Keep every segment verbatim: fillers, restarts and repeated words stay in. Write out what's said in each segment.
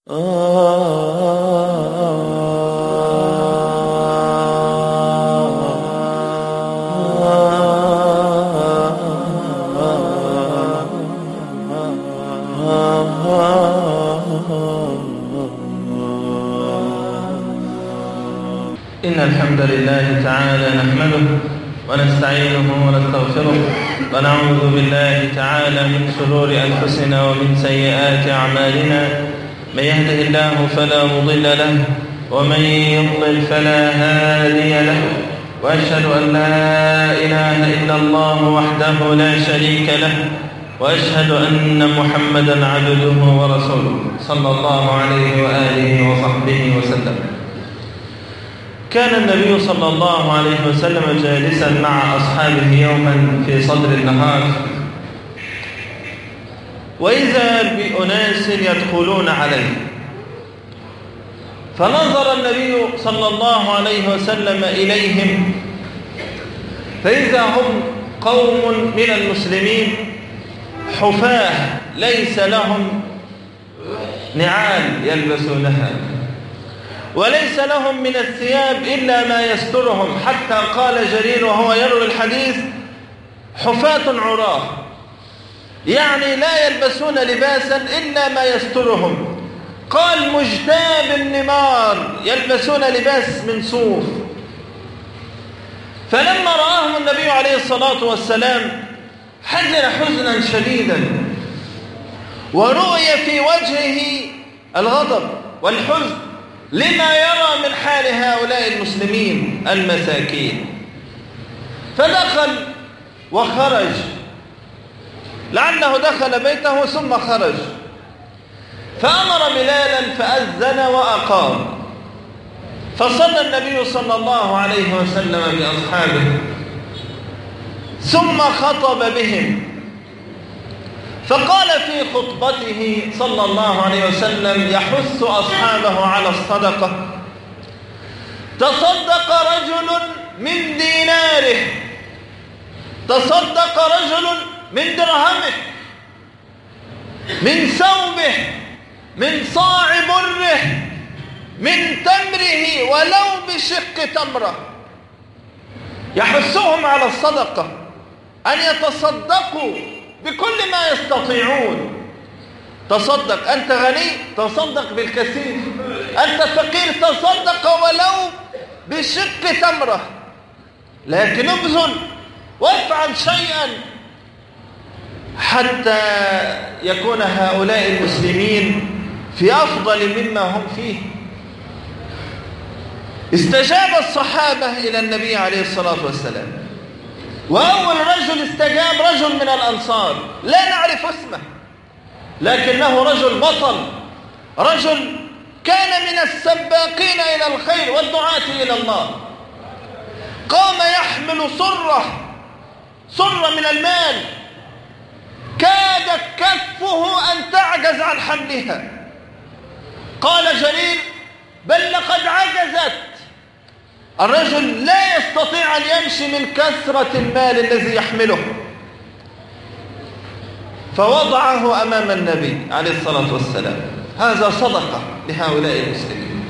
إن الحمد لله تعالى نحمده ونستعينه ونستغفره ونعوذ بالله تعالى من شرور أنفسنا ومن سيئات أعمالنا. من يهده الله فلا مضل له ومن يضلل فلا هادي له، وأشهد أن لا إله إلا الله وحده لا شريك له، وأشهد أن محمدا عبده ورسوله صلى الله عليه وآله وصحبه وسلم. كان النبي صلى الله عليه وسلم جالسا مع أصحابه يوما في صدر النهار، وإذا بأناس يدخلون عليه، فنظر النبي صلى الله عليه وسلم إليهم فإذا هم قوم من المسلمين حفاة ليس لهم نعال يلبسونها، وليس لهم من الثياب إلا ما يسترهم، حتى قال جرير وهو يروي الحديث: حفاة عراه، يعني لا يلبسون لباسا إلا ما يسترهم. قال: مجتاب النمار، يلبسون لباس من صوف. فلما رآهم النبي عليه الصلاة والسلام حزن حزنا شديدا، ورؤي في وجهه الغضب والحزن لما يرى من حال هؤلاء المسلمين المساكين. فدخل وخرج، لعله دخل بيته ثم خرج، فأمر بلالا فأذن وأقام، فصلى النبي صلى الله عليه وسلم بأصحابه ثم خطب بهم، فقال في خطبته صلى الله عليه وسلم يحث أصحابه على الصدقة: تصدق رجل من ديناره، تصدق رجل من درهمه، من ثوبه، من صاع بره، من تمره، ولو بشق تمره. يحثهم على الصدقة، أن يتصدقوا بكل ما يستطيعون. تصدق، أنت غني تصدق بالكثير، أنت فقير تصدق ولو بشق تمرة، لكن ابذل وافعل شيئا حتى يكون هؤلاء المسلمين في أفضل مما هم فيه. استجاب الصحابة إلى النبي عليه الصلاة والسلام، وأول رجل استجاب رجل من الأنصار لا نعرف اسمه، لكنه رجل بطل، رجل كان من السباقين إلى الخير والدعاة إلى الله. قام يحمل صرة صرة من المال، كادت كفه أن تعجز عن حملها. قال جرير: بل لقد عجزت. الرجل لا يستطيع أن يمشي من كثرة المال الذي يحمله، فوضعه أمام النبي عليه الصلاة والسلام. هذا صدقة لهؤلاء المسلمين.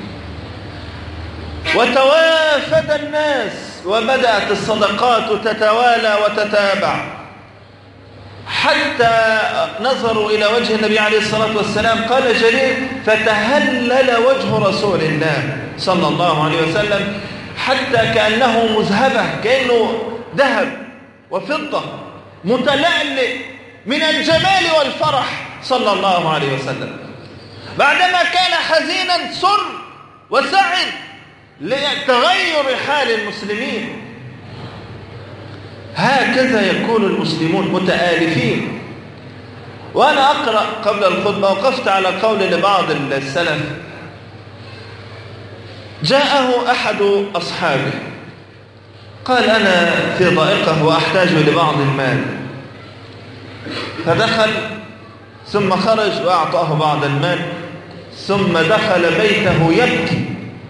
وتوافد الناس، وبدأت الصدقات تتوالى وتتابع، حتى نظروا إلى وجه النبي عليه الصلاة والسلام. قال جرير: فتهلل وجه رسول الله صلى الله عليه وسلم حتى كأنه مذهبة، كأنه ذهب وفضة متلألئ من الجمال والفرح صلى الله عليه وسلم. بعدما كان حزينا سر وسعد لتغير حال المسلمين. هكذا يكون المسلمون متآلفين. وأنا أقرأ قبل الخطبة وقفت على قول لبعض السلف: جاءه أحد أصحابه قال: أنا في ضائقة وأحتاج لبعض المال، فدخل ثم خرج وأعطاه بعض المال، ثم دخل بيته يبكي.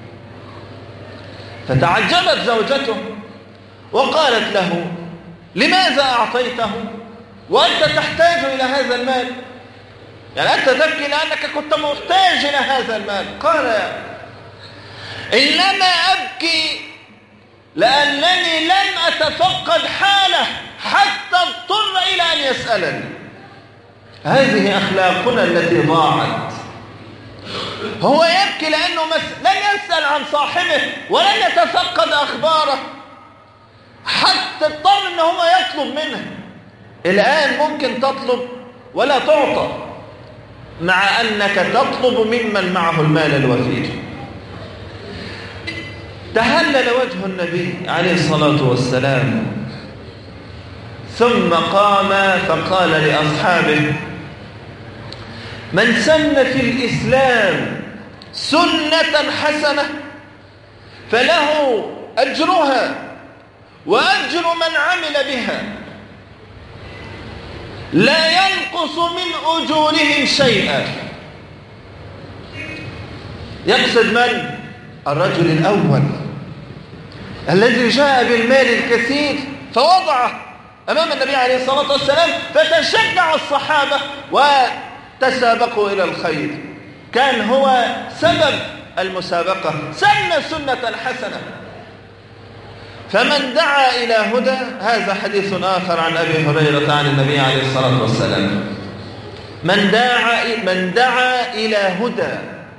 فتعجبت زوجته وقالت له: لماذا أعطيته وأنت تحتاج إلى هذا المال؟ يعني أنت تبكي لأنك كنت محتاج إلى هذا المال. قال إنما أبكي لأنني لم أتفقد حاله حتى اضطر إلى أن يسألني. هذه أخلاقنا التي ضاعت. هو يبكي لأنه لم يسأل عن صاحبه ولن يتفقد أخباره حتى اضطر أنه هو يطلب منه. الآن ممكن تطلب ولا تعطى، مع أنك تطلب ممن معه المال الوفير. تهلل وجه النبي عليه الصلاة والسلام، ثم قام فقال لأصحابه: من سن في الإسلام سنة حسنة فله أجرها وأجر من عمل بها لا ينقص من أجورهم شيئا. يقصد من؟ الرجل الأول الذي جاء بالمال الكثير فوضعه أمام النبي عليه الصلاة والسلام، فتشجع الصحابة وتسابقوا إلى الخير. كان هو سبب المسابقة، سن سنة حسنة. فمن دعا إلى هدى، هذا حديث آخر عن أبي هريرة عن النبي عليه الصلاة والسلام: من دعا من دعا إلى هدى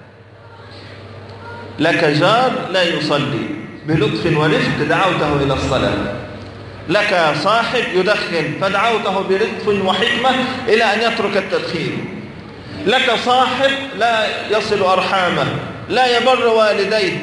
لك جار لا يصلي بلطف ورفق دعوته إلى الصلاة، لك صاحب يدخن فدعوته بلطف وحكمة إلى أن يترك التدخين، لك صاحب لا يصل أرحامه لا يبر والديه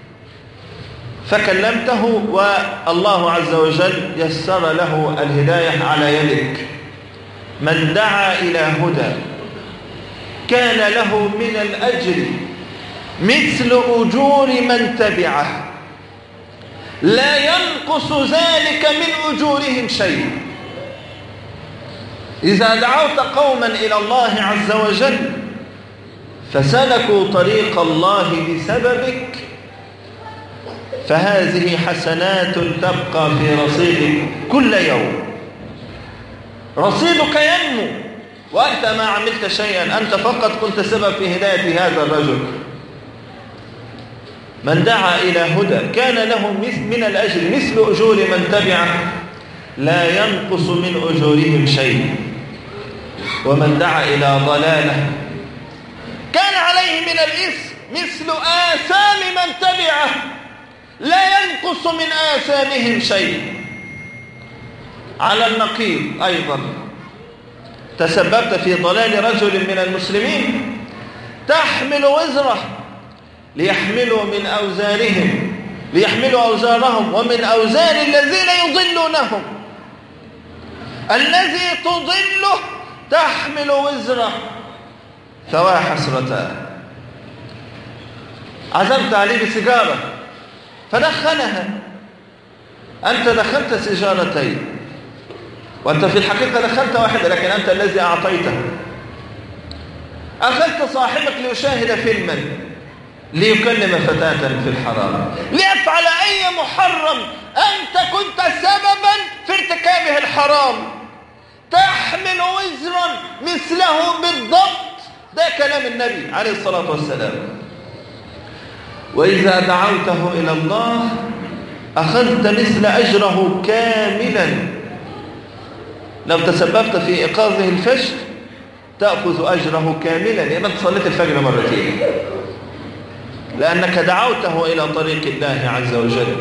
فكلمته والله عز وجل يسر له الهداية على يدك. من دعا إلى هدى كان له من الأجر مثل أجور من تبعه لا ينقص ذلك من أجورهم شيء. إذا دعوت قوما إلى الله عز وجل فسلكوا طريق الله بسببك، فهذه حسنات تبقى في رصيدك كل يوم. رصيدك ينمو وأنت ما عملت شيئا، أنت فقط كنت سبب في هداية هذا الرجل. من دعا إلى هدى كان له من الأجر مثل أجور من تبعه لا ينقص من أجورهم شيء. ومن دعا إلى ضلالة كان عليه من الإثم مثل آثام من تبعه لا ينقص من آثامهم شيء. على النقيض أيضا، تسببت في ضلال رجل من المسلمين تحمل وزره ليحملوا من أوزارهم ليحملوا أوزارهم ومن أوزار الذين يضلونهم. الذي تضله تحمل وزره، فوا حسرتان. عزمت عليه بسيجارة فدخنها، أنت دخلت سيجارتين وأنت في الحقيقة دخلت واحدة، لكن أنت الذي أعطيته. أخذت صاحبك ليشاهد فيلما ليكلم فتاة في الحرام، ليفعل أي محرم أنت كنت سببا في ارتكابه الحرام، تحمل وزرا مثله بالضبط. ده كلام النبي عليه الصلاة والسلام. وإذا دعوته إلى الله أخذت مثل أجره كاملا. لو تسببت في إيقاظه الفجر تأخذ أجره كاملا، يعني أنت صليت الفجر مرتين لأنك دعوته إلى طريق الله عز وجل.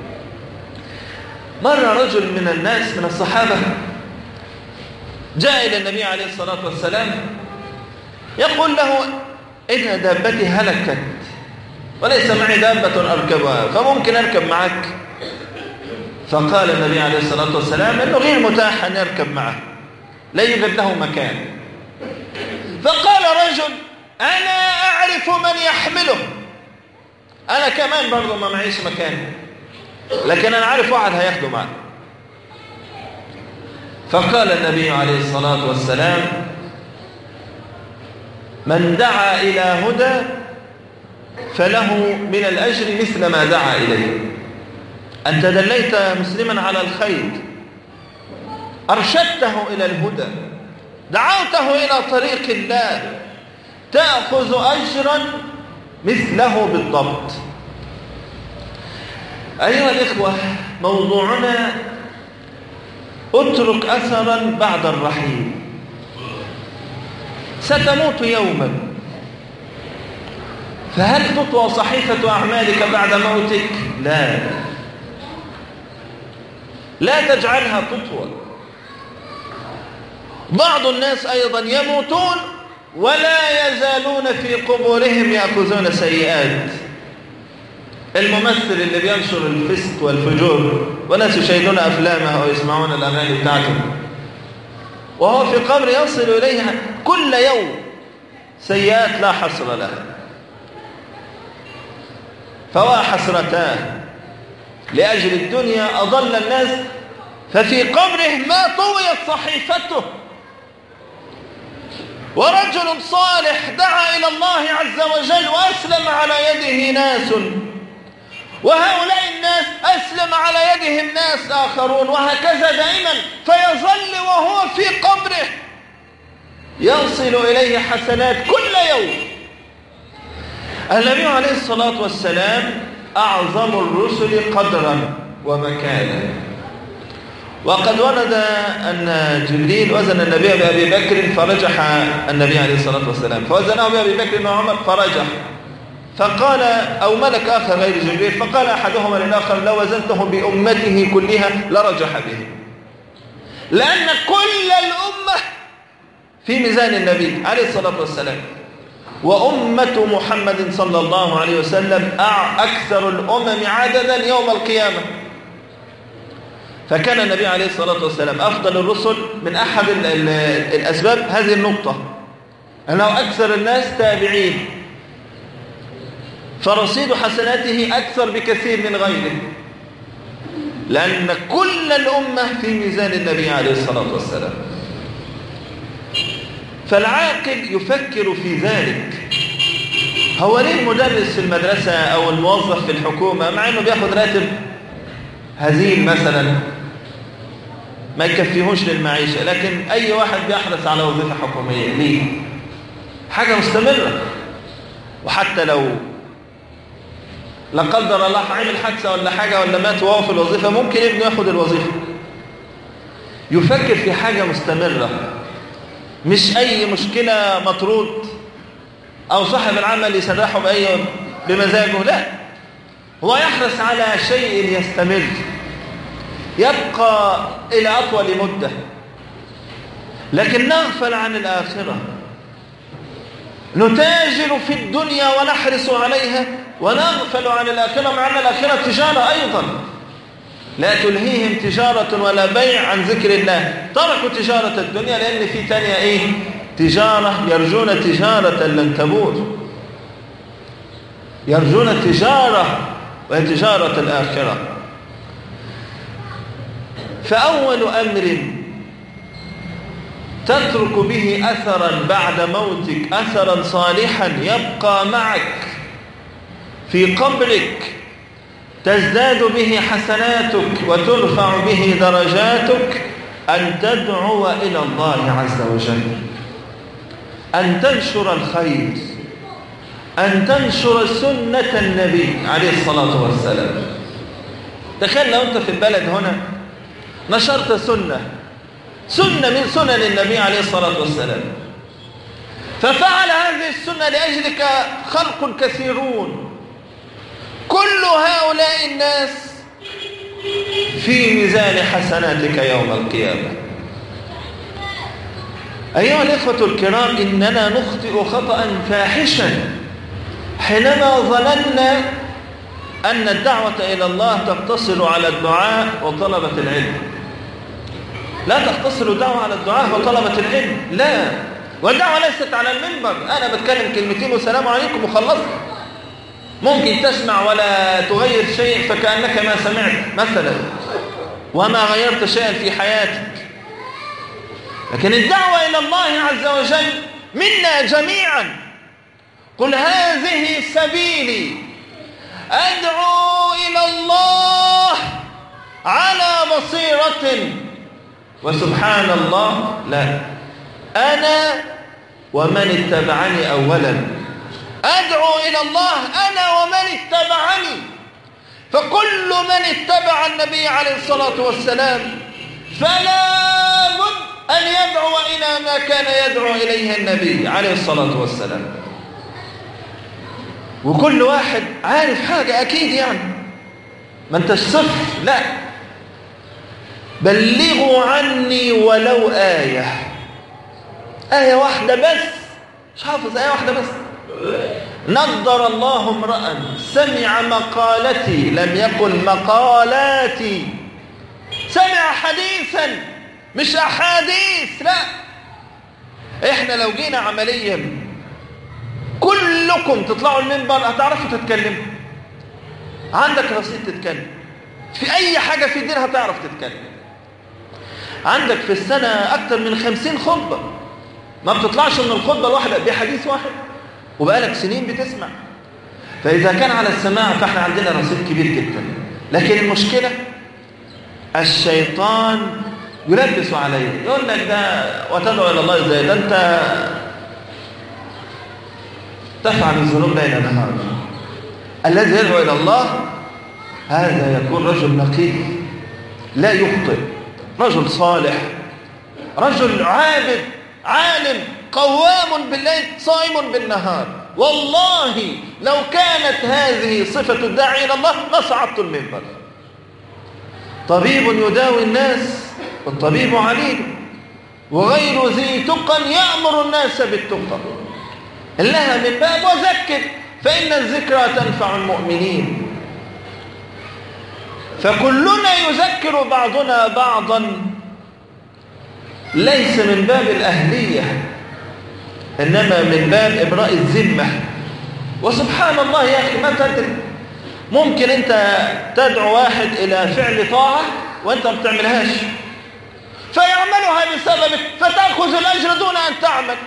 مر رجل من الناس من الصحابة جاء إلى النبي عليه الصلاة والسلام يقول له: إن دابتي هلكت وليس معي دابة أركبها، فممكن أركب معك؟ فقال النبي عليه الصلاة والسلام إنه غير متاح أن يركب معه، لا يوجد له مكان. فقال رجل: أنا أعرف من يحمله، أنا كمان برضو ما معيش مكان، لكن أنا عارف واحد هياخده معه. فقال النبي عليه الصلاة والسلام: من دعا إلى هدى فله من الأجر مثل ما دعا إليه. أنت دليت مسلما على الخير، أرشدته إلى الهدى، دعوته إلى طريق الله تأخذ أجرا مثله بالضبط. أيها الإخوة، موضوعنا اترك أثرا بعد الرحيل. ستموت يوما، فهل تطوى صحيفة أعمالك بعد موتك؟ لا، لا تجعلها تطوى. بعض الناس أيضا يموتون ولا يزالون في قبورهم يأخذون سيئات. الممثل اللي بينشر الفسق والفجور وناس يشاهدون أفلامه أو يسمعون الأغاني بتاعته، وهو في قبر يصل إليها كل يوم سيئات لا حصر لها. فوا حسرتاه لأجل الدنيا أضل الناس، ففي قبره ما طويت صحيفته. ورجل صالح دعا إلى الله عز وجل وأسلم على يده ناس، وهؤلاء الناس أسلم على يدهم ناس آخرون، وهكذا دائما، فيظل وهو في قبره يصل إليه حسنات كل يوم. النبي عليه الصلاة والسلام أعظم الرسل قدرا ومكانا، وقد ورد أن جبريل وزن النبي بأبي بكر فرجح النبي عليه الصلاة والسلام، فوزنه بأبي بكر وعمر فرجح، فقال أو ملك آخر غير جبريل، فقال أحدهما للآخر لو وزنته بأمته كلها لرجح به، لأن كل الأمة في ميزان النبي عليه الصلاة والسلام، وأمة محمد صلى الله عليه وسلم أكثر الأمم عددا يوم القيامة. فكان النبي عليه الصلاة والسلام أفضل الرسل من أحد الأسباب هذه النقطة، أنه أكثر الناس تابعين، فرصيد حسناته أكثر بكثير من غيره، لأن كل الأمة في ميزان النبي عليه الصلاة والسلام. فالعاقل يفكر في ذلك. هو ليه المدرس في المدرسة أو الموظف في الحكومة مع أنه بياخد راتب هزيل مثلا ما يكفيهوش للمعيشة، لكن أي واحد بيحرص على وظيفة حكومية ليه؟ حاجة مستمرة، وحتى لو لا قدر الله عمل حادثة ولا حاجة ولا مات وهو في الوظيفة ممكن ابنه ياخد الوظيفة. يفكر في حاجة مستمرة، مش أي مشكلة مطرود أو صاحب العمل يسرحه بأي بمزاجه، لا، هو يحرص على شيء يستمر يبقى إلى أطول مدة. لكن نغفل عن الآخرة، نتاجر في الدنيا ونحرص عليها ونغفل عن الآخرة، مع أن الآخرة تجارة أيضا، لا تلهيهم تجارة ولا بيع عن ذكر الله. تركوا تجارة الدنيا لأن في تانية إيه؟ تجارة، يرجون تجارة لن تبور، يرجون تجارة وهي تجارة الآخرة. فأول أمر تترك به أثرا بعد موتك، أثرا صالحا يبقى معك في قبرك، تزداد به حسناتك وترفع به درجاتك، أن تدعو إلى الله عز وجل، أن تنشر الخير، أن تنشر سنة النبي عليه الصلاة والسلام. تخيل لو أنت في البلد هنا نشرت سنة سنة من سنن النبي عليه الصلاة والسلام، ففعل هذه السنة لأجلك خلق كثيرون، كل هؤلاء الناس في ميزان حسناتك يوم القيامة. أيها الإخوة الكرام، إننا نخطئ خطأ فاحشا حينما ظننا أن الدعوة إلى الله تقتصر على الدعاء وطلبة العلم. لا تقتصر الدعوة على الدعاء وطلبة العلم، لا، والدعوة ليست على المنبر أنا بتكلم كلمتين والسلام عليكم وخلصت. ممكن تسمع ولا تغير شيء فكأنك ما سمعت مثلا، وما غيرت شيئا في حياتك. لكن الدعوة إلى الله عز وجل منا جميعا. قل هذه سبيلي أدعو إلى الله على بصيرة، وسبحان الله، لا، أنا ومن اتبعني أولا، أدعو إلى الله أنا ومن اتبعني. فكل من اتبع النبي عليه الصلاة والسلام فلا بد أن يدعو إلى ما كان يدعو إليه النبي عليه الصلاة والسلام. وكل واحد عارف حاجة أكيد، يعني ما انتش صفر، لا، بلغوا عني ولو آية، آية واحدة بس، مش حافظ آية واحدة بس. نضر الله امرأ سمع مقالتي لم يقل مقالاتي، سمع حديثا مش أحاديث، لا. احنا لو جينا عمليا كلكم تطلعوا المنبر هتعرفوا تتكلموا، عندك رصيد تتكلم في أي حاجة في الدين، هتعرف تتكلم. عندك في السنة أكتر من خمسين خطبة، ما بتطلعش من الخطبة الواحدة بحديث واحد، وبقالك سنين بتسمع. فإذا كان على السماع فإحنا عندنا رصيد كبير جدا. لكن المشكلة الشيطان يلبس عليه، يقول لك ده وتدعو إلى الله إزاي؟ ده أنت تفعل الذنوب ليل نهار. الذي يدعو إلى الله هذا يكون رجل نقي لا يخطئ، رجل صالح، رجل عابد عالم قوام بالليل صائم بالنهار. والله لو كانت هذه صفة الداعي إلى الله ما صعدت المنبر. طبيب يداوي الناس والطبيب عليم، وغير ذي تقى يأمر الناس بالتقى، لها من باب وذكر فإن الذكرى تنفع المؤمنين. فكلنا يذكر بعضنا بعضا، ليس من باب الأهلية إنما من باب إبراء الذمة. وسبحان الله يا أخي ما تدري، ممكن أنت تدعو واحد إلى فعل طاعة وأنت ما بتعملهاش فيعملها بسببك فتأخذ الأجر دون أن تعمل.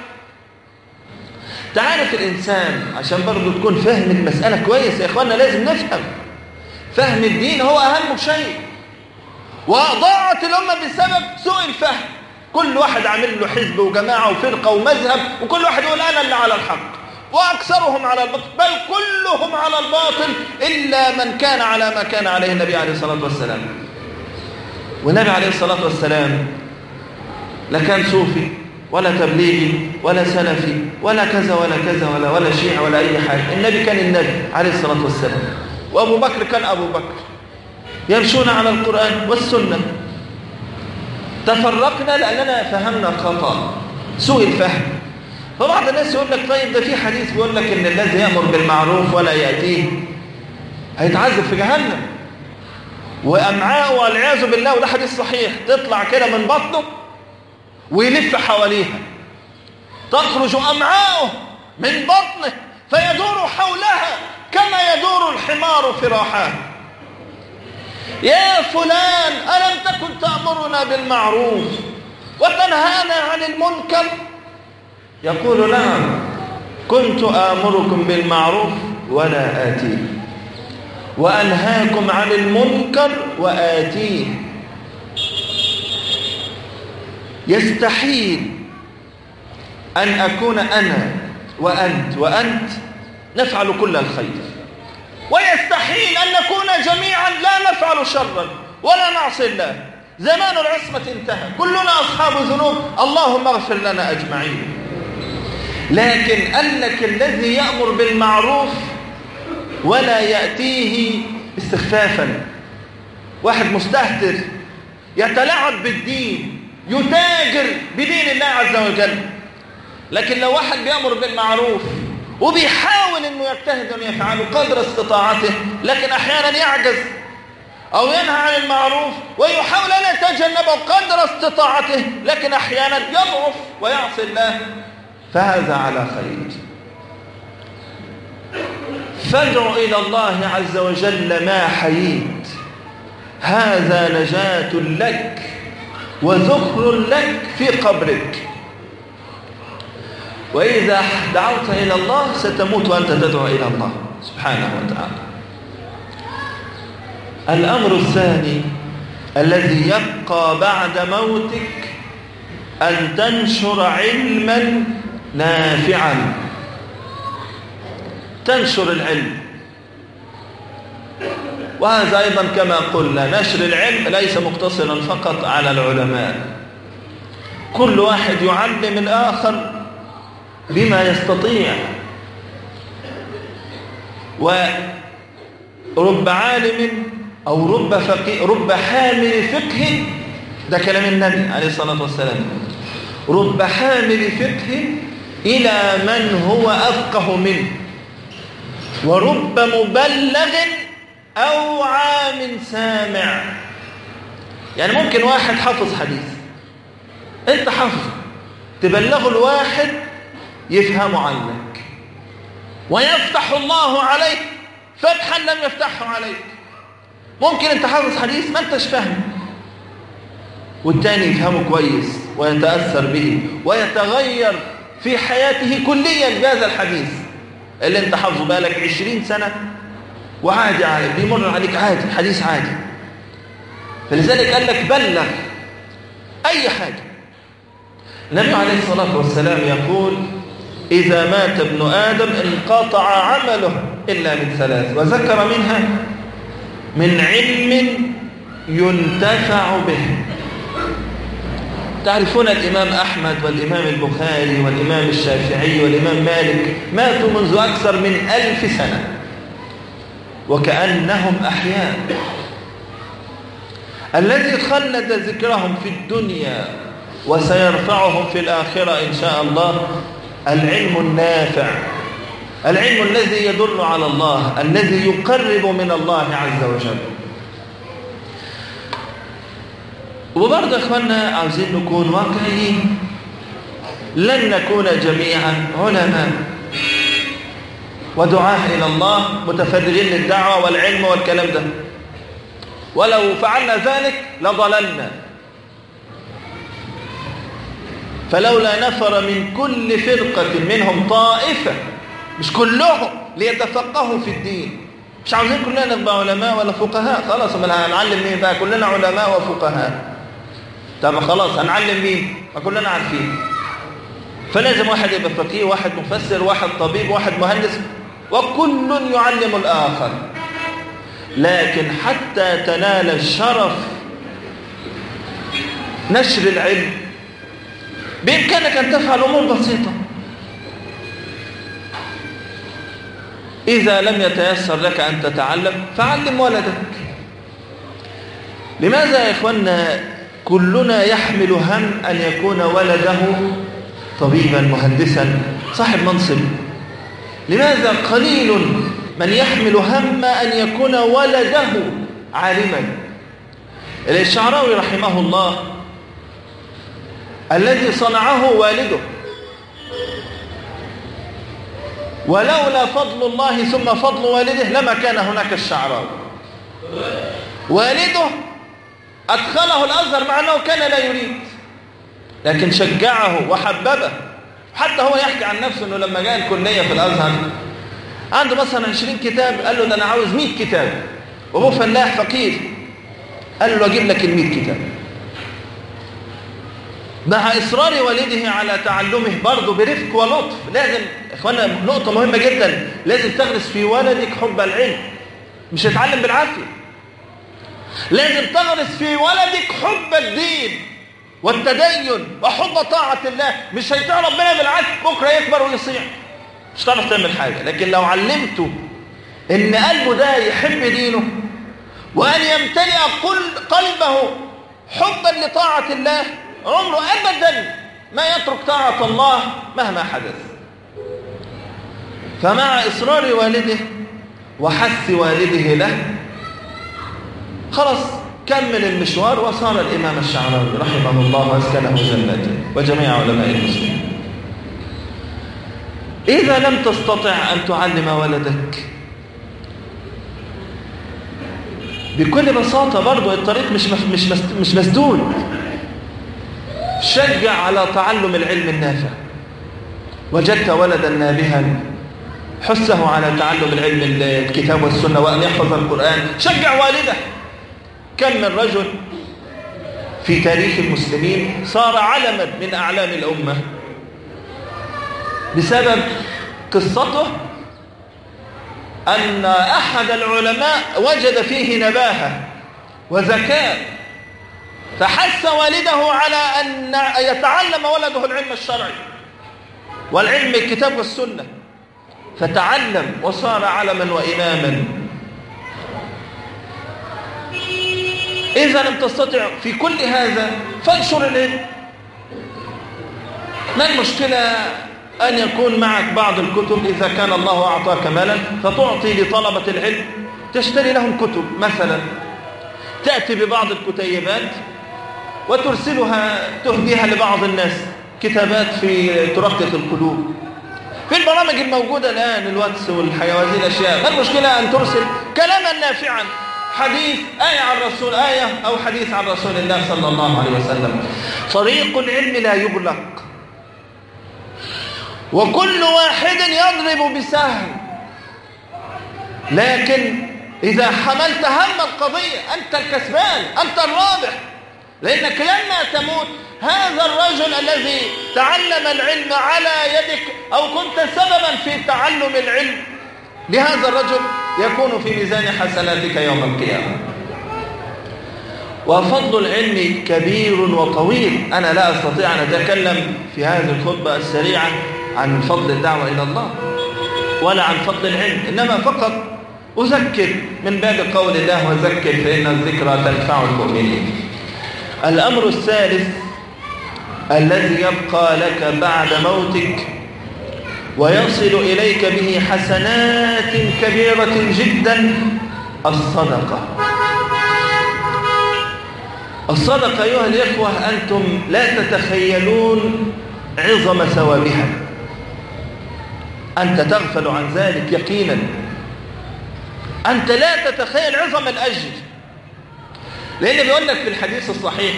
تعرف الإنسان عشان برضو تكون فهم المسألة كويس يا إخواننا، لازم نفهم فهم الدين هو أهم شيء. وضاعت الأمة بسبب سوء الفهم، كل واحد عامل له حزب وجماعة وفرقة ومذهب، وكل واحد يقول أنا اللي على الحق، وأكثرهم على الباطل، بل كلهم على الباطل إلا من كان على ما كان عليه النبي عليه الصلاة والسلام. والنبي عليه الصلاة والسلام لا كان صوفي ولا تبليغي ولا سلفي ولا كذا ولا كذا ولا ولا شيعة ولا أي حاجة. النبي كان النبي عليه الصلاة والسلام، وأبو بكر كان أبو بكر، يمشون على القرآن والسنة. تفرقنا لأننا فهمنا خطأ، سوء الفهم. فبعض الناس يقول لك طيب ده في حديث بيقول لك إن الذي يأمر بالمعروف ولا يأتيه هيتعذب في جهنم، وأمعاءه والعياذ بالله، وده حديث صحيح، تطلع كده من بطنه ويلف حواليها، تخرج أمعاؤه من بطنه فيدور حولها كما يدور الحمار في راحاه. يا فلان ألم تكن تأمرنا بالمعروف وتنهانا عن المنكر؟ يقول نعم كنت آمركم بالمعروف ولا آتيه، وأنهاكم عن المنكر وآتيه. يستحيل أن أكون أنا وأنت وأنت نفعل كل الخير، ويستحيل أن نكون جميعا لا نفعل شرا ولا نعصي الله. زمان العصمة انتهى، كلنا أصحاب ذنوب، اللهم اغفر لنا أجمعين. لكن قال لك الذي يأمر بالمعروف ولا يأتيه استخفافا، واحد مستهتر يتلاعب بالدين، يتاجر بدين الله عز وجل. لكن لو واحد بيأمر بالمعروف وبيحاول انه يجتهد ان يفعله قدر استطاعته، لكن احيانا يعجز او ينهى عن المعروف ويحاول ان يتجنبه قدر استطاعته، لكن احيانا يضعف ويعصي الله، فهذا على خير. فادع الى الله عز وجل ما حييت، هذا نجاة لك وذخر لك في قبرك. وإذا دعوت إلى الله ستموت وأنت تدعو إلى الله سبحانه وتعالى. الأمر الثاني الذي يبقى بعد موتك أن تنشر علما نافعا، تنشر العلم. وهذا أيضا كما قلنا نشر العلم ليس مقتصرا فقط على العلماء، كل واحد يعلم الآخر بما يستطيع. ورب عالم أو رب فقيه، رب حامل فقه، ده كلام النبي عليه الصلاة والسلام، رب حامل فقه إلى من هو أفقه منه، ورب مبلغ أو عام سامع. يعني ممكن واحد حافظ حديث، أنت حافظه، تبلغه الواحد يفهمه عنك، ويفتح الله عليك فتحا لم يفتحه عليك. ممكن أنت حافظ حديث ما أنتش فاهمه، والتاني يفهمه كويس ويتأثر به ويتغير في حياته كليا بهذا الحديث اللي أنت حافظه بالك عشرين سنة، وعادي عليك، بيمر عليك عادي، حديث عادي. فلذلك قال لك بلغ أي حاجة. النبي عليه الصلاة والسلام يقول إذا مات ابن آدم انقطع عمله إلا من ثلاث، وذكر منها من علم ينتفع به. تعرفون الإمام أحمد والإمام البخاري والإمام الشافعي والإمام مالك ماتوا منذ أكثر من ألف سنة وكأنهم أحياء. الذي خلد ذكرهم في الدنيا وسيرفعهم في الآخرة إن شاء الله العلم النافع، العلم الذي يدل على الله، الذي يقرب من الله عز وجل. وبرضه إخواننا عاوزين نكون واقعيين، لن نكون جميعا علماء ودعاة إلى الله متفرغين للدعوة والعلم والكلام ده، ولو فعلنا ذلك لضللنا. فلولا نفر من كل فرقة منهم طائفة، مش كلهم، ليتفقهوا في الدين. مش عاوزين كلنا نبقى علماء ولا فقهاء، خلاص ما هنعلم مين بقى؟ كلنا علماء وفقهاء. طب خلاص هنعلم مين؟ ما كلنا عارفين. فلازم واحد يبقى فقيه، واحد مفسر، واحد طبيب، واحد مهندس، وكل يعلم الآخر. لكن حتى تنال الشرف نشر العلم بإمكانك أن تفعل أمور بسيطة. إذا لم يتيسر لك أن تتعلم فعلم ولدك. لماذا يا إخواننا كلنا يحمل هم أن يكون ولده طبيبا مهندسا صاحب منصب؟ لماذا قليل من يحمل هم أن يكون ولده عالما؟ الشعراوي رحمه الله الذي صنعه والده، ولولا فضل الله ثم فضل والده لما كان هناك الشعراوي. والده أدخله الأزهر مع أنه كان لا يريد، لكن شجعه وحببه. حتى هو يحكي عن نفسه أنه لما جاء الكلية في الأزهر عنده مثلا عشرين كتاب، قال له ده أنا عاوز مئة كتاب، وهو فلاح فقير، قال له أجيب لك المئة كتاب. مع إصرار والده على تعلمه برضه برفق ولطف. لازم إخوانا نقطة مهمة جدا، لازم تغرس في ولدك حب العلم، مش هتعلم بالعافية. لازم تغرس في ولدك حب الدين والتدين وحب طاعة الله. مش هيطيع ربنا بالعكس، بكرة يكبر ويصيع، مش هتعرف تعمل حاجة. لكن لو علمته إن قلبه ده يحب دينه، وأن يمتلئ قلبه حبا لطاعة الله، عمره أبدا ما يترك طاعة الله مهما حدث. فمع إصرار والده وحث والده له خلاص كمل المشوار وصار الإمام الشعراوي رحمه الله وأسكنه جنته وجميع علماء المسلمين. إذا لم تستطع أن تعلم ولدك، بكل بساطة برضو الطريق مش مش مش مسدود. شجع على تعلم العلم النافع. وجدت ولدا نابها حثه على تعلم العلم الكتاب والسنة وأن يحفظ القرآن، شجع والده. كم من رجل في تاريخ المسلمين، صار علما من أعلام الأمة بسبب قصته أن أحد العلماء وجد فيه نباهة وذكاء، فحث والده على أن يتعلم ولده العلم الشرعي والعلم الكتاب والسنة، فتعلم وصار علما وإماما. إذا لم تستطع في كل هذا فانشر العلم. ما المشكلة أن يكون معك بعض الكتب إذا كان الله أعطاك مالا فتعطي لطلبة العلم، تشتري لهم كتب مثلا، تأتي ببعض الكتيبات وترسلها تهديها لبعض الناس، كتابات في ترقق القلوب. في البرامج الموجودة الآن الواتس والحيوانات الأشياء، ما المشكلة أن ترسل كلاما نافعا، حديث آية عن رسول آية أو حديث عن رسول الله صلى الله عليه وسلم. طريق العلم لا يغلق، وكل واحد يضرب بسهم، لكن إذا حملت هم القضية أنت الكسبان، أنت الرابح، لأنك لما تموت هذا الرجل الذي تعلم العلم على يدك أو كنت سببا في تعلم العلم لهذا الرجل يكون في ميزان حسناتك يوم القيامة. وفضل العلم كبير وطويل، أنا لا أستطيع أن أتكلم في هذه الخطبة السريعة عن فضل الدعوة إلى الله ولا عن فضل العلم، إنما فقط أذكر من باب قول الله وذكر فإن الذكرى تنفع المؤمنين. الأمر الثالث الذي يبقى لك بعد موتك ويصل إليك به حسنات كبيرة جدا، الصدقة. الصدقة أيها الإخوة أنتم لا تتخيلون عظم ثوابها، أنت تغفل عن ذلك يقينا، أنت لا تتخيل عظم الأجر، لأن بيقول لك في الحديث الصحيح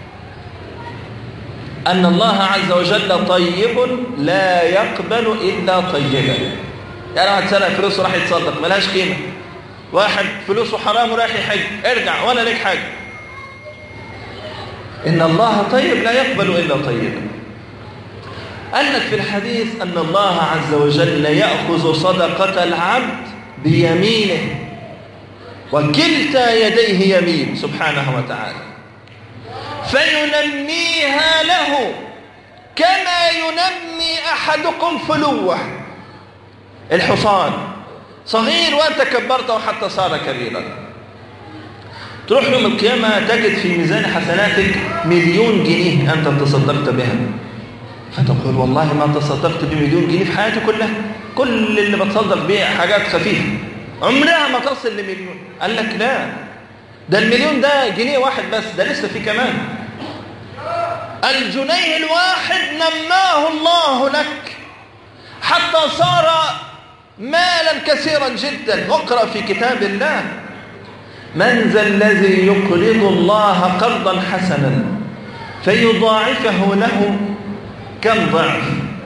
أن الله عز وجل طيب لا يقبل إلا طيبا. يعني واحد سرق فلوسه راح يتصدق ملهاش قيمة، واحد فلوسه حرام وراح يحج، ارجع ولا لك حاجة. إن الله طيب لا يقبل إلا طيبا. قال لك في الحديث أن الله عز وجل يأخذ صدقة العبد بيمينه، وكلتا يديه يمين سبحانه وتعالى، فينميها له كما ينمي أحدكم فلوه. الحصان صغير وأنت كبرته حتى صار كبيرا، تروح يوم القيامة تجد في ميزان حسناتك مليون جنيه أنت تصدقت بها، فتقول والله ما تصدقت بمليون جنيه في حياتي كلها، كل اللي بتصدق بيه حاجات خفيفة عمرها ما تصل لمليون. قال لك لا، ده المليون ده جنيه واحد بس، ده لسه في كمان. الجنيه الواحد نماه الله لك حتى صار مالا كثيرا جدا. واقرأ في كتاب الله: من ذا الذي يقرض الله قرضا حسنا فيضاعفه له كم ضعف؟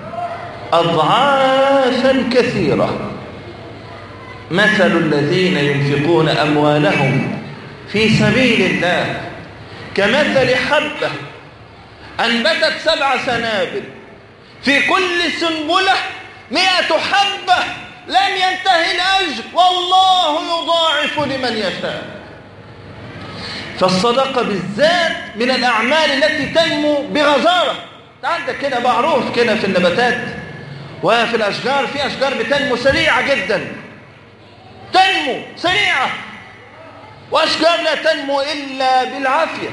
أضعافا كثيرة. مثل الذين ينفقون أموالهم في سبيل الله كمثل حبة أنبتت سبع سنابل في كل سنبلة مئة حبة لم ينتهي الأجر والله يضاعف لمن يشاء. فالصدقة بالذات من الأعمال التي تنمو بغزارة. عندك كده معروف كده في النباتات وفي الأشجار، في أشجار بتنمو سريعة جدا، تنمو سريعة، وأشجار لا تنمو إلا بالعافية.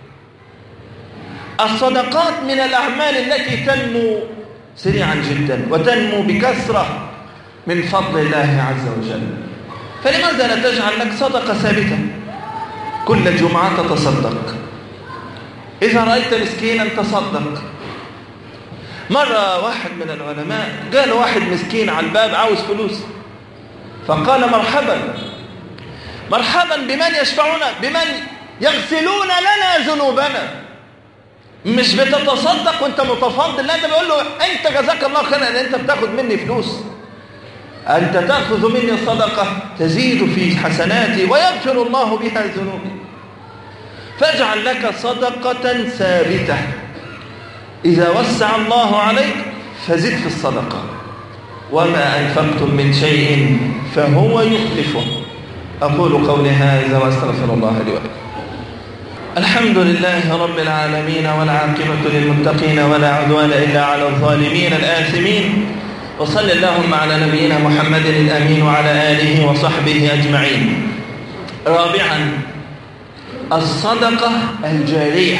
الصدقات من الأعمال التي تنمو سريعا جدا وتنمو بكثرة من فضل الله عز وجل. فلماذا لا تجعل لك صدقة ثابتة كل جمعة تتصدق؟ إذا رأيت مسكينا تصدق. مرة واحد من العلماء قال واحد مسكين على الباب عاوز فلوس، فقال مرحبا مرحبا بمن يشفعون، بمن يغسلون لنا ذنوبنا. مش بتتصدق وانت متفضل، لا، انت بيقول له انت جزاك الله خيرا ان انت بتاخد مني فلوس، انت تاخذ مني صدقه تزيد في حسناتي ويغفر الله بها ذنوبي. فاجعل لك صدقة ثابتة، إذا وسع الله عليك فزد في الصدقة، وما أنفقتم من شيء فهو يخلفه. أقول قولي هذا وأستغفر الله لي ولكم. الحمد لله رب العالمين، والعاقبة للمتقين، ولا عدوان إلا على الظالمين الآثمين. وصل اللهم على نبينا محمد الأمين وعلى آله وصحبه أجمعين. رابعا، الصدقة الجارية.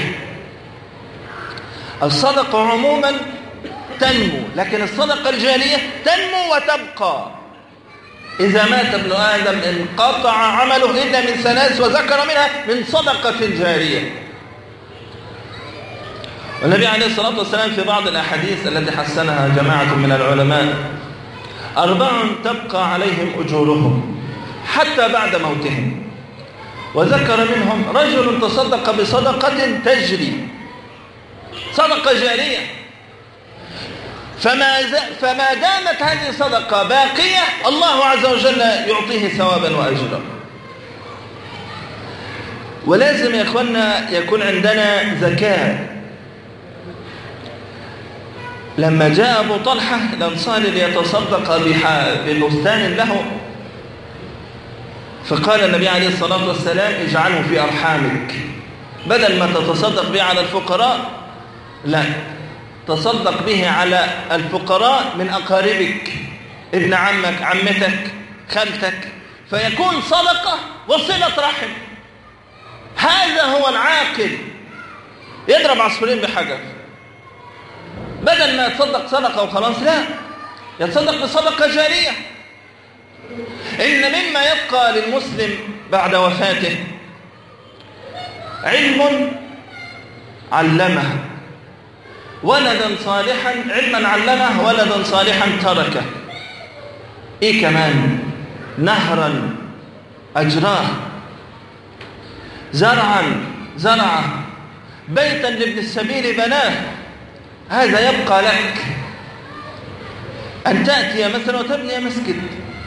الصدقة عموما تنمو، لكن الصدقة الجارية تنمو وتبقى. إذا مات ابن آدم انقطع عمله إلا من ثلاث، وذكر منها من صدقة جارية. والنبي عليه الصلاة والسلام في بعض الأحاديث التي حسنها جماعة من العلماء: أربع تبقى عليهم أجورهم حتى بعد موتهم. وذكر منهم رجل تصدق بصدقة تجري، صدقة جارية، فما, فما دامت هذه الصدقة باقية الله عز وجل يعطيه ثوابا وأجرا. ولازم يا إخوانا يكون عندنا ذكاء. لما جاء أبو طلحة الأنصاري ليتصدق ببستان له، فقال النبي عليه الصلاة والسلام: اجعله في أرحامك، بدل ما تتصدق به على الفقراء، لا، تصدق به على الفقراء من أقاربك، ابن عمك، عمتك، خالتك، فيكون صدقة وصلة رحم. هذا هو العاقل، يضرب عصفورين بحجر. بدل ما يتصدق صدقة وخلاص، لا، يتصدق بصدقة جارية. إن مما يبقى للمسلم بعد وفاته علم علمه، ولدا صالحا، علما علمه، ولدا صالحا تركه. إيه كمان؟ نهرا أجراه، زرعا زرعه، بيتا لابن السبيل بناه. هذا يبقى لك. أن تأتي مثلا وتبني مسجد،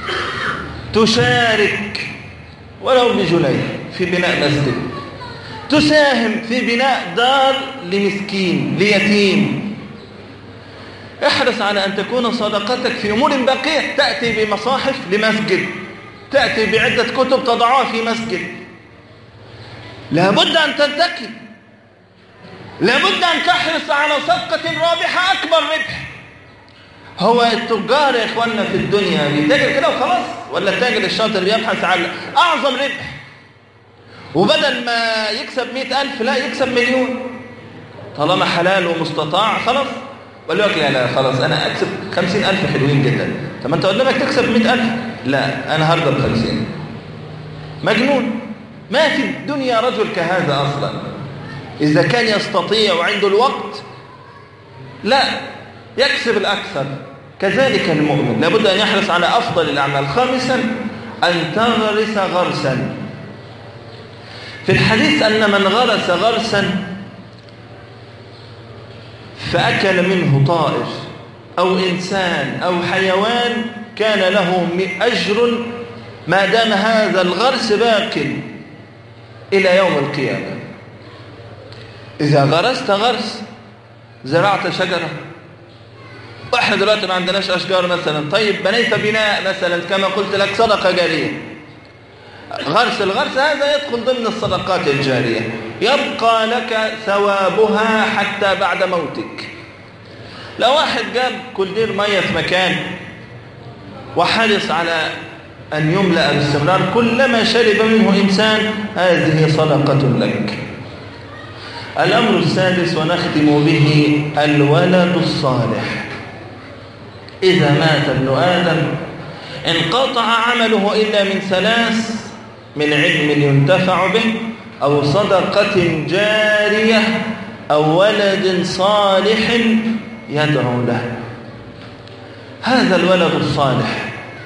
تشارك ولو بجنيه في بناء مسجد، تساهم في بناء دار لمسكين ليتيم. احرص على أن تكون صدقتك في أمور باقية. تأتي بمصاحف لمسجد، تأتي بعدة كتب تضعها في مسجد. لابد أن تتقي، لابد أن تحرص على صفقة رابحة أكبر ربح. هو التجار يا إخواننا في الدنيا بيتاجر كده وخلاص، ولا التاجر الشاطر بيبحث عن أعظم ربح، وبدل ما يكسب مئة ألف لا يكسب مليون، طالما حلال ومستطاع خلاص. ولا يقول لا لا خلاص أنا أكسب خمسين ألف حلوين جدا. طب أنت قدامك تكسب مئة ألف، لا أنا هرضى بخمسين. مجنون. ما في الدنيا رجل كهذا أصلا. إذا كان يستطيع وعنده الوقت لا يكسب الأكثر. كذلك المؤمن لابد أن يحرص على أفضل الأعمال. خامسا، أن تغرس غرسا. في الحديث أن من غرس غرسا فأكل منه طائر أو إنسان أو حيوان كان له أجر ما دام هذا الغرس باق إلى يوم القيامة. إذا غرست غرس، زرعت شجرة، وإحنا دلوقتي ما عندناش أشجار مثلا، طيب بنيت بناء مثلا كما قلت لك، صدقة جارية. غرس الغرس هذا يدخل ضمن الصدقات الجارية، يبقى لك ثوابها حتى بعد موتك. لو واحد جاب كولدير مية في مكان وحرص على أن يملأ باستمرار كلما شرب منه إنسان، هذه صدقة لك. الأمر السادس ونختم به: الولد الصالح. إذا مات ابن آدم انقطع عمله إلا من ثلاث: من علم ينتفع به، أو صدقة جارية، أو ولد صالح يدعو له. هذا الولد الصالح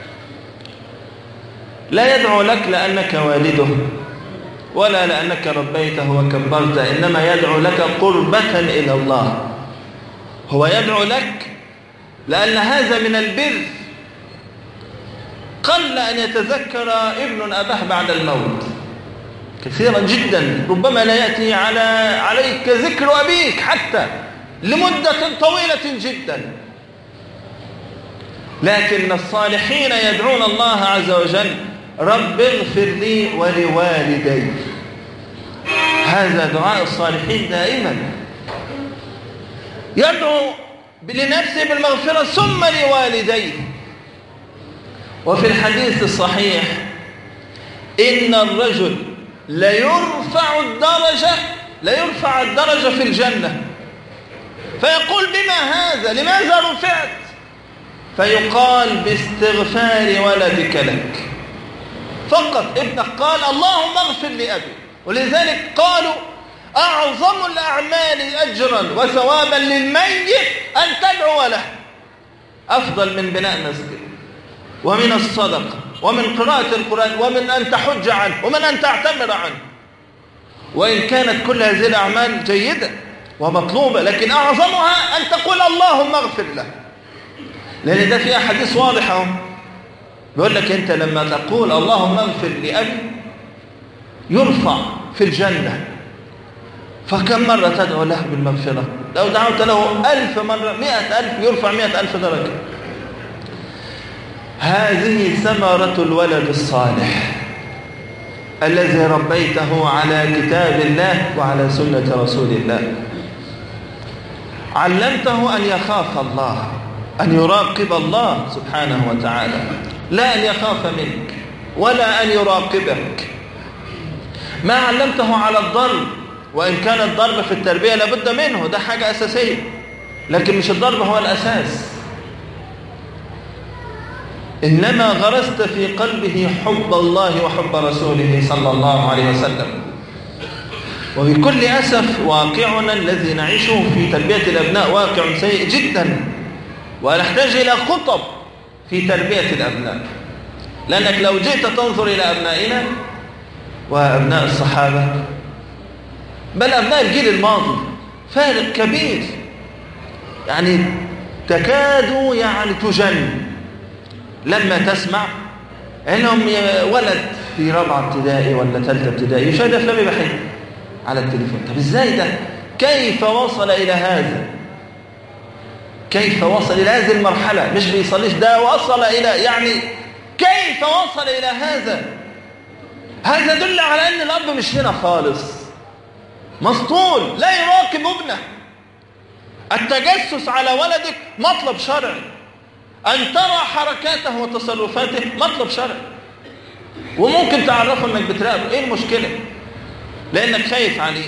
لا يدعو لك لأنك والده، ولا لأنك ربيته وكبرته، إنما يدعو لك قربة إلى الله. هو يدعو لك لأن هذا من البر. قل أن يتذكر ابن أباه بعد الموت، كثيرا جدا، ربما لا يأتي على عليك ذكر أبيك حتى لمدة طويلة جدا، لكن الصالحين يدعون الله عز وجل رب اغفر لي ولوالدي. هذا دعاء الصالحين دائما، يدعو لنفسه بالمغفرة ثم لوالديه. وفي الحديث الصحيح إن الرجل ليرفع الدرجة ليرفع الدرجة في الجنة، فيقول بما هذا؟ لماذا رفعت؟ فيقال باستغفار ولدك لك فقط. ابنك قال اللهم اغفر لأبي. ولذلك قالوا أعظم الأعمال أجرا وثوابا للميت أن تدعو له، أفضل من بناء مسجد ومن الصدقة ومن قراءة القرآن ومن أن تحج عنه ومن أن تعتمر عنه. وإن كانت كل هذه الأعمال جيدة ومطلوبة، لكن أعظمها أن تقول اللهم اغفر له، لأن ده في أحاديث واضحة بيقول لك أنت لما تقول اللهم اغفر لأبي يرفع في الجنة. فكم مرة تدعو له بالمغفرة؟ لو دعوت له ألف مرة مئة ألف يرفع مئة ألف درجة. هذه ثمرة الولد الصالح الذي ربيته على كتاب الله وعلى سنة رسول الله. علمته أن يخاف الله، أن يراقب الله سبحانه وتعالى، لا أن يخاف منك ولا أن يراقبك. ما علمته على الضرب، وإن كان الضرب في التربية لابد منه، ده حاجة أساسية، لكن مش الضرب هو الأساس. إنما غرست في قلبه حب الله وحب رسوله صلى الله عليه وسلم. وبكل أسف واقعنا الذي نعيشه في تربية الأبناء واقع سيء جدا، ونحتاج إلى خطب في تربية الأبناء. لأنك لو جئت تنظر إلى أبنائنا وأبناء الصحابة بل أبناء الجيل الماضي، فارق كبير، يعني تكاد يعني تجن لما تسمع انهم ولد في رابعه ابتدائي ولا ثالثه ابتدائي يشاهد افلام اباحيه على التليفون. طب ازاي ده؟ كيف وصل الى هذا؟ كيف وصل الى هذه المرحله؟ مش بيصليش ده وصل الى يعني كيف وصل الى هذا؟ هذا يدل على ان الاب مش هنا خالص، مسطول لا يراقب ابنه. التجسس على ولدك مطلب شرعي، أن ترى حركاته وتصرفاته مطلب شرعي، وممكن تعرفه أنك بتراقبه. إيه المشكلة؟ لأنك خايف عليه.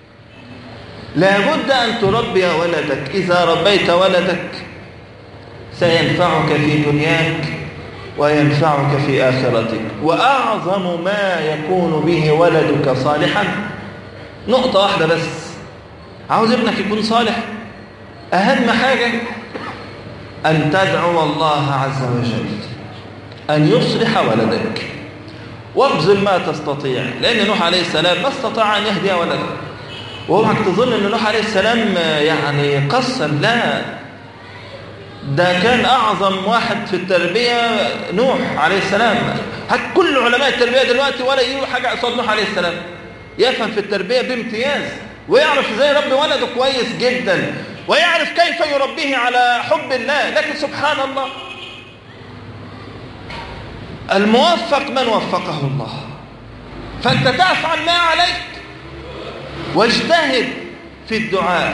لابد أن تربي ولدك. إذا ربيت ولدك سينفعك في دنياك وينفعك في آخرتك. وأعظم ما يكون به ولدك صالحا نقطة واحدة بس، عاوز ابنك يكون صالح، أهم حاجة أن تدعو الله عز وجل أن يصلح ولدك، وابذل ما تستطيع. لأن نوح عليه السلام ما استطاع أن يهدي ولده، وهوك تظن أن نوح عليه السلام يعني قسم، لا، ده كان أعظم واحد في التربية نوح عليه السلام. هات كل علماء التربية دلوقتي ولا يقولوا حاجة قصاد نوح عليه السلام، يفهم في التربية بامتياز، ويعرف ازاي يربي ولده كويس جدا، ويعرف كيف يربيه على حب الله. لكن سبحان الله، الموفق من وفقه الله. فأنت تفعل ما عليك واجتهد في الدعاء.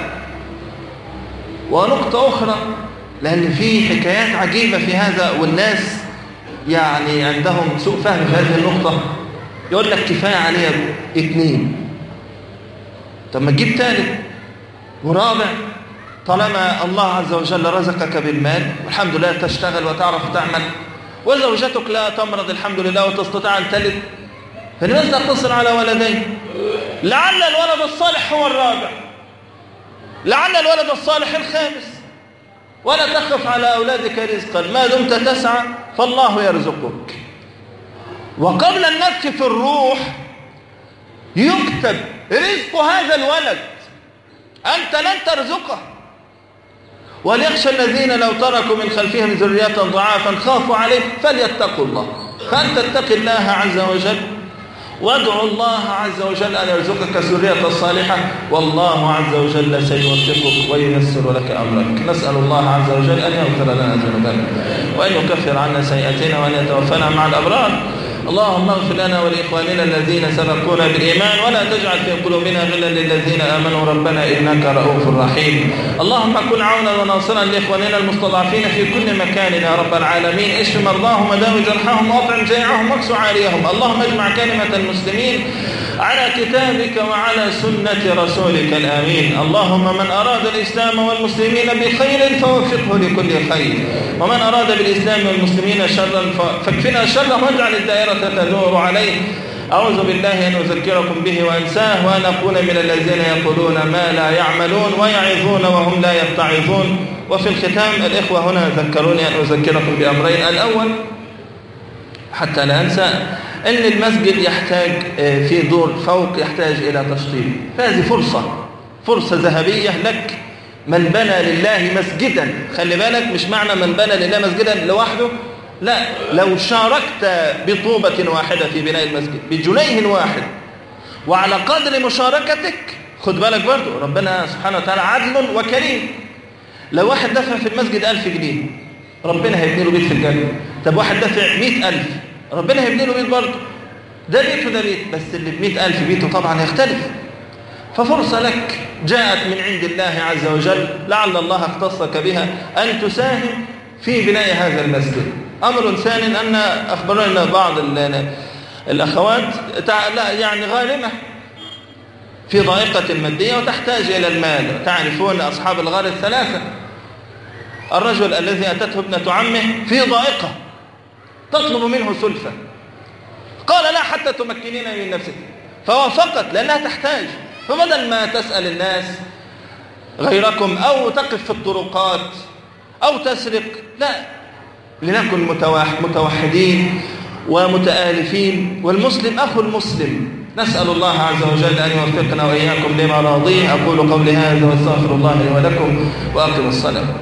ونقطة أخرى، لأن في حكايات عجيبة في هذا، والناس يعني عندهم سوء فهم في هذه النقطة، يقول لك كفاية عليها اثنين، طب ما تجيب ثالث ورابع، طالما الله عز وجل رزقك بالمال والحمد لله تشتغل وتعرف تعمل، وزوجتك لا تمرض الحمد لله وتستطيع أن تلد، فلماذا تقتصر على ولدين؟ لعل الولد الصالح هو الرابع، لعل الولد الصالح الخامس. ولا تخف على أولادك رزقا، ما دمت تسعى فالله يرزقك. وقبل النفخ في الروح يكتب رزق هذا الولد، أنت لن ترزقه. وليخشى الذين لو تركوا من خلفهم ذرية ضعافا خافوا عليه فليتقوا الله. فأنت اتق الله عز وجل وادعوا الله عز وجل أن يرزقك الذرية الصالحة، والله عز وجل سيوفقك وييسر لك أمرك. نسأل الله عز وجل أن يغفر لنا ذنوبنا وأن يكفر عنا سيئاتنا وأن يتوفنا مع الأبرار. اللهم اغفر لنا ولإخواننا الذين سبقونا بالإيمان، ولا تجعل في قلوبنا غلا للذين آمنوا ربنا إنك رؤوف رحيم. اللهم كن عونا وناصرا لإخواننا المستضعفين في كل مكان يا رب العالمين. اشف مرضاهم وداوي جرحهم واطعم جائعهم واكس عاريهم. اللهم اجمع كلمة المسلمين على كتابك وعلى سنة رسولك الآمين. اللهم من أراد الإسلام والمسلمين بخير فوفقه لكل خير، ومن أراد بالإسلام والمسلمين شرا فاكفنا شره واجعل الدائرة تدور عليه. أعوذ بالله أن أذكركم به وأنساه، وأن أكون من الذين يقولون ما لا يعملون ويعظون وهم لا يتعظون. وفي الختام الإخوة هنا ذكروني أن أذكركم بأمرين. الأول حتى لا أنسى أن المسجد يحتاج في دور فوق يحتاج إلى تشطيب، فهذه فرصة فرصة ذهبية لك. من بنى لله مسجدا، خلي بالك مش معنى من بنى لله مسجدا لوحده، لا، لو شاركت بطوبة واحدة في بناء المسجد بجنيه واحد وعلى قدر مشاركتك، خد بالك برضو ربنا سبحانه وتعالى عدل وكريم. لو واحد دفع في المسجد ألف جنيه ربنا هيبني له بيت في الجنة. طب واحد دفع مئة ألف ربنا هيبني له بيت برضه، ده بيت وده بيت، بس اللي بمئة ألف بيته طبعا هيختلف. ففرصة لك جاءت من عند الله عز وجل، لعل الله اختصك بها أن تساهم في بناء هذا المسجد. أمر ثاني أن أخبرنا بعض الأخوات لا يعني غارمة في ضائقة مادية وتحتاج إلى المال. تعرفون أصحاب الغار الثلاثة، الرجل الذي أتته ابنة عمه في ضائقة تطلب منه سلفة، قال لا حتى تمكنين من نفسك، فوافقت لأنها تحتاج. فبدل ما تسأل الناس غيركم أو تقف في الطرقات أو تسرق، لا، لنكن متوحدين ومتآلفين، والمسلم أخو المسلم. نسأل الله عز وجل أن يوفقنا وإياكم لما راضيه. أقول قولي هذا واستغفر الله لي ولكم وأقم الصلاة.